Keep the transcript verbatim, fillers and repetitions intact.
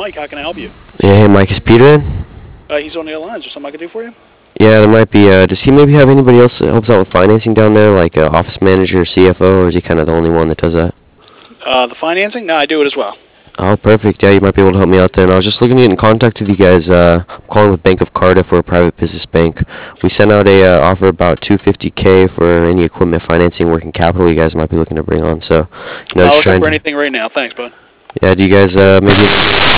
Mike. How can I help you? Yeah, hey Mike, is Peter in? Uh, he's on the other line. Is there something I can do for you? Yeah, there might be. Uh, does he maybe have anybody else that helps out with financing down there, like uh, office manager, C F O, or is he kind of the only one that does that? Uh, the financing? No, I do it as well. Oh, perfect. Yeah, you might be able to help me out there. And I was just looking to get in contact with you guys. Uh, I'm calling with Bank of Cardiff. We're a private business bank. We sent out a uh, offer about two hundred fifty K for any equipment financing, working capital you guys might be looking to bring on. So, you know, Not just looking trying for to. anything right now. Thanks, bud. Yeah, do you guys uh, maybe